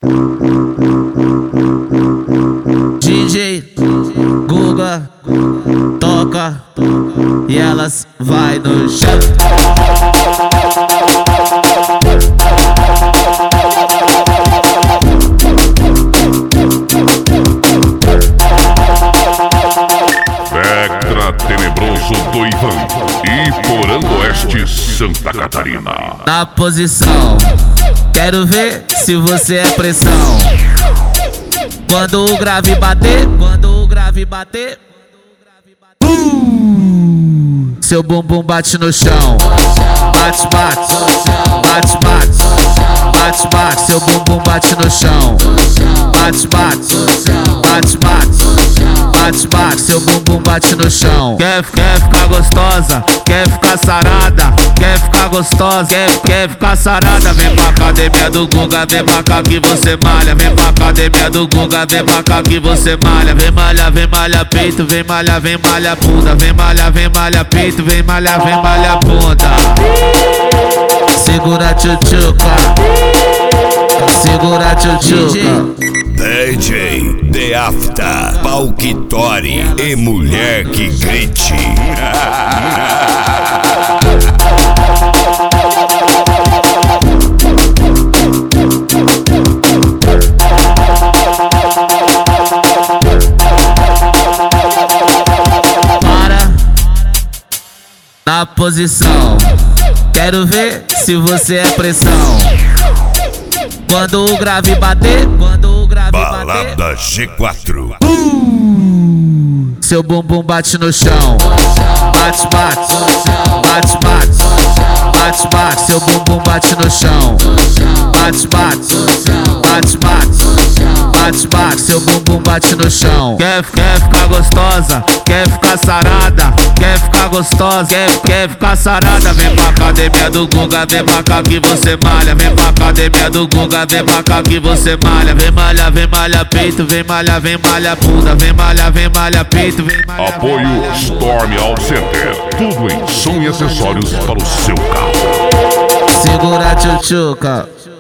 DJ Guga toca e elas vai no chão. Vectra Tenebroso do Ivan e Porã do Oeste, Santa Catarina. Na posição, quero ver se você é pressão. Quando o grave bater, seu bumbum bate no chão. Bate, bate, bate, bate, bate, bate, seu bumbum bate no chão. Bate, bate, bate, bate, bate, bate, seu bumbum bate no chão. Quer ficar gostosa, quer ficar sarada, quer ficar gostosa, quer ficar sarada. Vem pra academia do Guga, vem pra cá que você malha. Vem pra academia do Guga, vem pra cá que você malha. Vem malha peito, vem malha bunda. Vem malha peito, vem malha bunda. Segura a tchutchuca, segura a tchutchuca. DJ The Afta, Palquitori e mulher que grite. Para na posição, quero ver se você é pressão. Quando o grave bater, Balada G4. seu bumbum bate no chão. Bate, bate, bate, bate, bate, bate, seu bumbum bate no chão. Bate, bate, bate, bate, bate, bate, seu bumbum bate no chão. Quer ficar gostosa, quer ficar sarada, quer ficar gostosa, quer ficar sarada. Vem pra academia do Guga, vem pra cá que você malha. Vem pra academia do Guga, vem pra cá que você malha. Vem malha peito, vem malha bunda. Vem malha peito, vem malha. Apoio Storm All Center. Tudo em som e acessórios para o seu carro. Segura a tchutchuca.